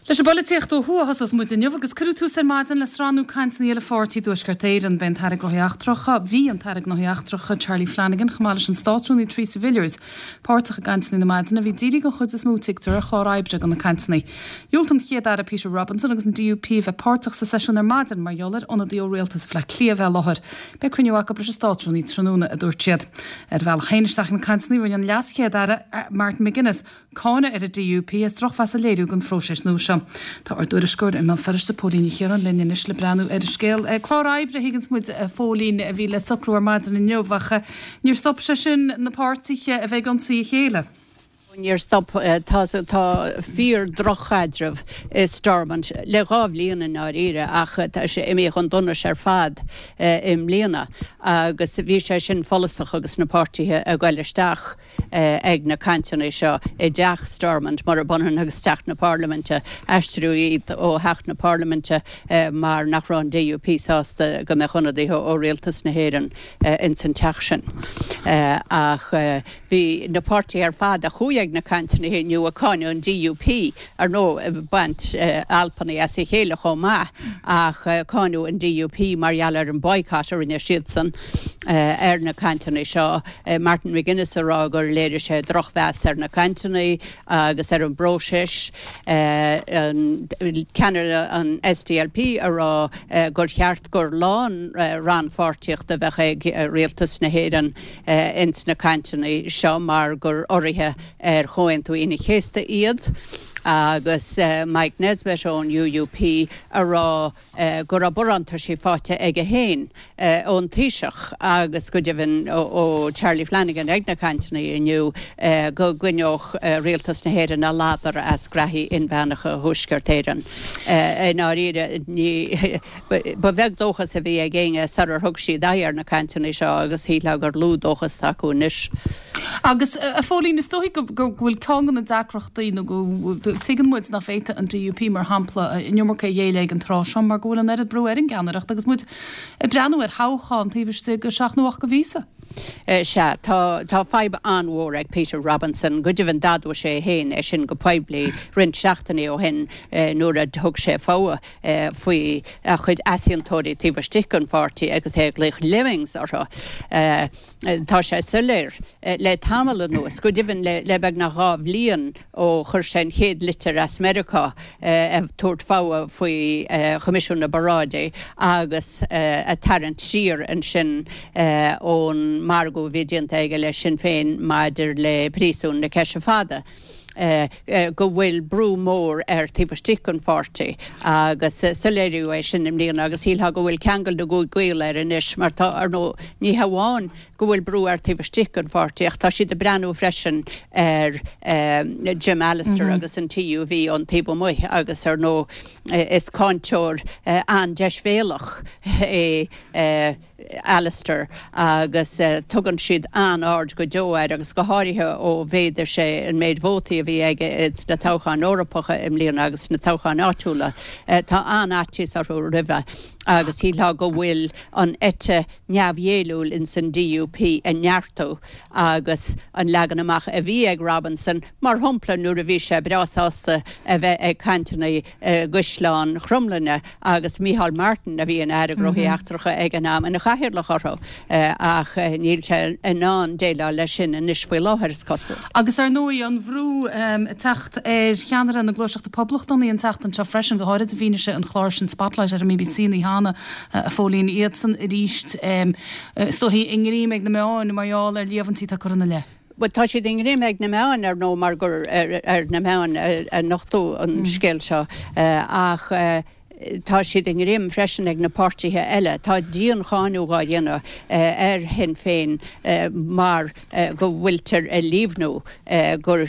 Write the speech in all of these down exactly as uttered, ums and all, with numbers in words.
Leis bolíocht ó thuas os muid inniuh agus curú tús maidin le ránú caiint níle fórtí dúscartéid an ben tarig roiachtrocha, bhí an tarig noíachtrocha Charlie Flanagan chamáile an státrúní trí civiliars, páirrtacha gaiintna na maidina bhí díri go chud is mútictar a chláráibre gan na caiintnaí. Júlt an chiad ar a Peter Robinson agus an D U P bheith páirrtach sa sesiún ar maidin mar jolar onna dí ó réaltas fle clíomh láthir, be cruinneach leis státrúní tróna a dúirtiad. Ar bhil chéineisteach na caiintnaí bhain an leascéad ar Martin McGuinness, cána ar a D U P is drochfas a léirú gan fróisis núsa. Tá ar dúir scóir ar mé ferris sa pólíní chéar an linne is le breanú ar scéal. Chláráibre higgins muid fólín a bhí le socrúar maidin in neomhacha. Níor stop se sin na páirrtacha a bheith gan saí chéile. Níor stop tá fíor drochadrih is Stormont le gáh líana ná ire ach tá sé imí chun donna ar fad im líana agus bhí sé sin folasach agus na páirtithe a gaileisteach ag na cantainna seo i deach Stormont mar a bunan agus teach na Parlamente eistriú iad ó heach na Parlamente mar nach rán D U P sásta go me chuna dtí ó réaltas na héireann in san teach sin. Ach bhí na páirtí ar fad a chuaigh na cantainna héniu a cáinú an D U P ar nó bant alpanna as i chéile chomá ach cáinú an D U P mar ealar an boicot ar ina siadsan ar na cantainna seo. Martin McGuinness ará gur léidir sé drochheas ar na cantainna agus ar an bróisis ceannar an S D L P ará gur cheart gur lán ran fórtíocht a bheith ag réaltas na héireann ins na cantainna seo mar gur orthaithe ar choin tú ina chéasta iad agus uh, Mike Nesbitt ón U U P ará uh, gur a boranta sí fáte ag a héin uh, ón tíiseach agus go dibhann ó Charlie Flanagan ag na cantainna inniu uh, go gcuineoch uh, réaltas na héireann a lábar as graithí in bheannacha thuisceartéireann. Uh, in áíre ní ba bheith dóchas a bhí a ggéine sarar thug siad dair na cantainna seo agus híle gur lú dóchas taú níis. Agus a fólín is tóí go bhfuil cágan na dacrochtaí nó go tuigean muid nach féite an D U P mar hampla in neommarcha dhéile an trá seán mar ggóil an ar brú ar an gceannareacht agus muid i breanú ar hácháin taobhiste go seach nóach go bhísa. Uh, se tá tá feib anmhór ag Peter Robinson go dibhann dadú sé héin é sin go poibli rint seachtainna ó hin uh, nuair a thug sé fáa uh, faoi a chud aithiontóirí tíomhstic an fáirtí agus é gléich livings ortha. Uh, tá sé sulir uh, le tamala nuas go dibhann le, le beag na gá bhliain ó chur sé chéad litir as America uh, a tuairt fáa faoi uh, Comisiún na Baráide agus uh, a tarrant siar an sin uh, ón Margo Vidiant ige le sin féin maidir le prísún na ceise fada. Uh, uh, go bhfuil brú mór ar tíomhstic an fáirtí agus uh, soléiriú é sin im líon agus híltha go bhfuil ceangal do go gcuil ar inis mar tá ar nó ní hamháin go bhfuil brú ar tíomhstic an fáirtí ach tá siad a breanú freisin ar um, Jim Allister mm-hmm. agus an T U V an taobh muith agus ar nó uh, is cáinteoir uh, an deisbhéalach é uh, Alistair agus uh, tugann siad an ard go dóir agus go háirithe ó bhéidir sé an méid vótaí a bhí ige na toghcháin Eorpacha im líon agus na toghcháin áitiúla uh, tá an áitis arú ribhe agus híltha go bhfuil an ite neamhhéiliúil in san D U P a neartú agus an legan amach a bhí ag Robinson mar thumpla nuair a bhí sé brasásta a bheith ag cantainna uh, Guisleán Chrumlanne agus Micheál Martin a bhí an air groíachtracha ag an am an chahirir le choró uh, ach uh, níl sé an ná déile lei sin in isfuil láthir cosú. Agus ar nóí an bhrú um, techt ar cheanar an na glóiseachta poblachtaí an techt an seo freisin go háirid a bhíine sé an chláir sin spotlight ar a M B C ní hána uh, a fólín iad san i ríist um, uh, so hí ingrí meid na meáin maiáil ar líomhantí tá chuna le. Well, tá siad in réimeag na meáin ar nó mar gur ar, ar na meáin ar nachtú an mm. scéil seo uh, ach uh, tá siad in réim freisin ag na páirtithe eile tá díon cháinú gá dhéanana uh, ar hin féin uh, mar uh, go bhfuiltar a líomhnú uh, gur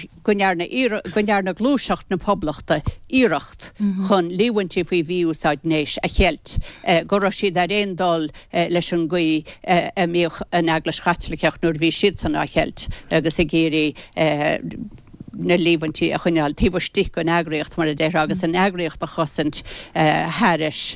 gunnearna glúiseacht na poblachta íireacht mm-hmm. chun líhaintí faoi bhíúsáid néis a chealt uh, gur siad a réon dul uh, leis an gcuí uh, a míoch an aglas chatlaceach nuair bhí siad san a chealt agus i géirí uh, na líhantí a chuineal tíhstí go agriocht mar a dé agus an agriocht a chosint Harris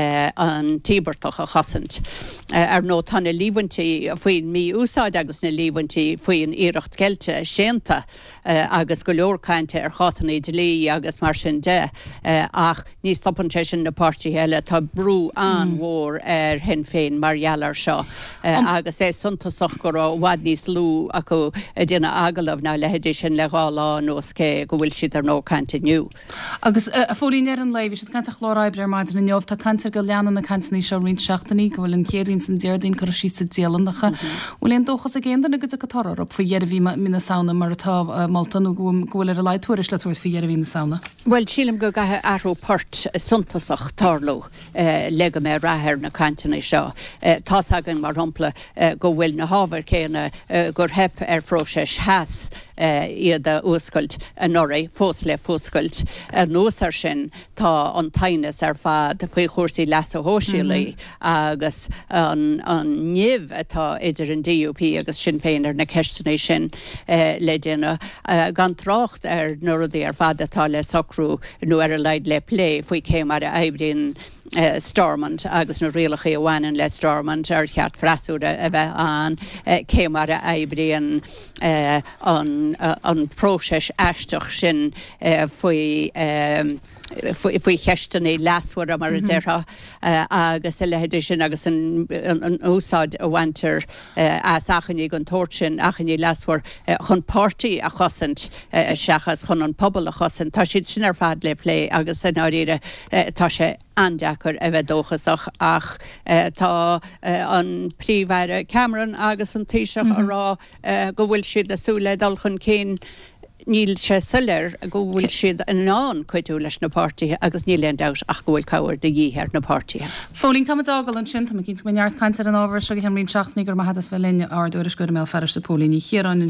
an tíbertach a chosint. Ar nó tanna líhantí faoin mí úsáid agus na líhantí faoin íirecht gelte sénta agus go leorcainte ar chatanna de lí agus mar sin de ach níos stoppanté sin na pártí heile tá brú an mhór ar hen féin marhealar seo agus é suntasach go bhhad níos lú acu dtíanana agalamh ná lehéidir sin le gála nóos cé go bhfuil siad ar nó cante nniu. Agus a fólín ar an leibh si canta chlóráibre ar maidin na neomh tá cantar go leanan na cantaní seo rion seachtaí go bhfuil an céadín san déirdín chu sí sa déalannacha. Bhfuil éon dóchas a géanana go a gotar op faoiar a bhí mina saona mar atá maltaú gohfuil ar a leitúiris le tuair faoiar a bhí na saona. Well sílam go gathe arópát suntasach tarló le go mé rathir na cantaí seo. Tá agan mar rompla go bhfuil na hábhar céanna gur hep ar fróises heas iad a úscailt a noraí fós le fóscailt ar nósar sin tá an tainas ar fad a faoi chósaí leas a hóisilaí agus an nimh atá idir an D U P agus sin féin ar na ceistena sin le déine gan trácht ar nuirí ar fad atá le socrú nó ar a leid le lé faoi céim ar a éibrín Uh, Stormont agus na rialacha bhhainan le Stormont ar cheart freasúra a bheith an cé mar a éibríon uh, an, uh, an próses eisteach sin uh, faoi um, faoi cheistena leasúir a mar a deirtha agus a lehéidir sin agus an úsáid a bhaintear as achanní an tóir sin achanní leasúir chun pártaí a chosint seachas chun an pobl a chosint tá siad sin ar fad le lé agus an áíre tá sé andachar a bheith dóchasach ach tá an príomhhaire Cameron agus an tíiseach a rá go bhfuil siad asúla dul chun cén níl sé sulir a go bhfuil siad an ná chuidú leis na pártaithe agus níléon dát ach go bhfuil cabhair de dhíthar na pártaithe. Fólín cum ágal an sin, tá cinn go neart cantar an ábhar se go hemlín seachnig gur maithas bheith linne ardúir go mé fear sa pólíní chéar an